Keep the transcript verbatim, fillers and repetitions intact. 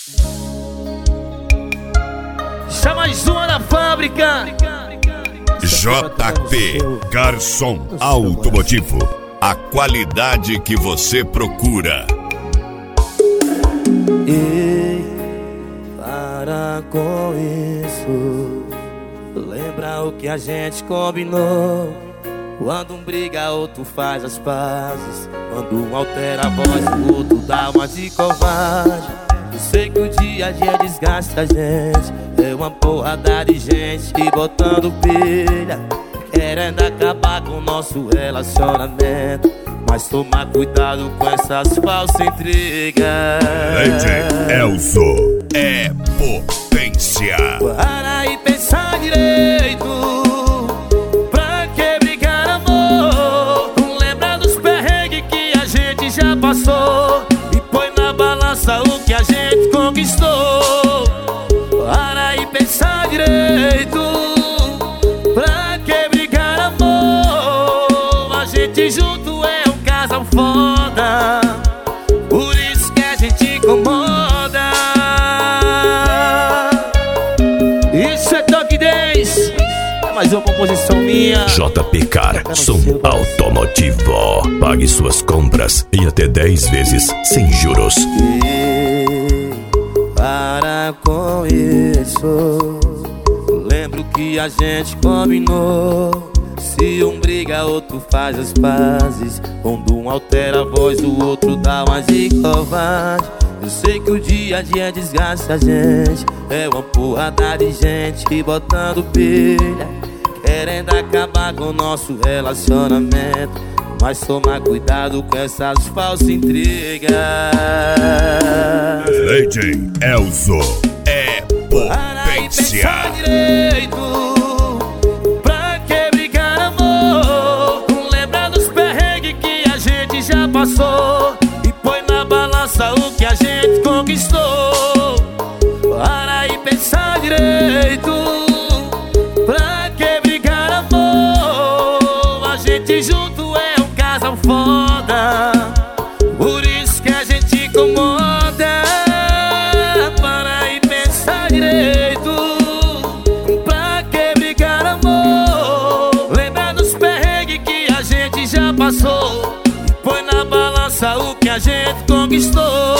Chama mais uma da fábrica. J P Garçom Automotivo, a qualidade que você procura. Ei, para com isso. Lembra o que a gente combinou? Quando um briga, outro faz as pazes. Quando um altera a voz, o outro dá uma de covarde. Eu sei que o dia a dia desgasta a gente. É uma porrada de gente botando pilha, querendo acabar com o nosso relacionamento. Mas toma cuidado com essas falsas intrigas. Leite Elzo é potência. Para e pensar direito. Pra que brigar, amor? Lembra dos perrengues que a gente já passou e põe na balança o que a gente conquistou. Para e pensar direito. Pra que brigar, amor? A gente junto é um casal foda, por isso que a gente incomoda. Isso é Toque dez, é mais uma composição minha. J P Garçom Automotivo. Pague suas compras em até dez vezes sem juros. E para com isso. Lembro que a gente combinou. Se um briga, outro faz as pazes. Quando um altera a voz, o outro dá uma de covarde. Eu sei que o dia a dia desgasta a gente. É uma porrada de gente botando pilha, querendo acabar com o nosso relacionamento. Mas toma cuidado com essas falsas intrigas. Leite Elzo é potência. Para e pensar direito. Pra que brigar, amor? Lembra dos perrengues que a gente já passou e põe na balança o que a gente conquistou. Para e pensar direito. Pra que brigar, amor? A gente junto é um casal foda, por isso que a gente incomoda. Para e pensar direito. Pra que brigar, amor? Lembra dos perrengues que a gente já passou e põe na balança o que a gente conquistou.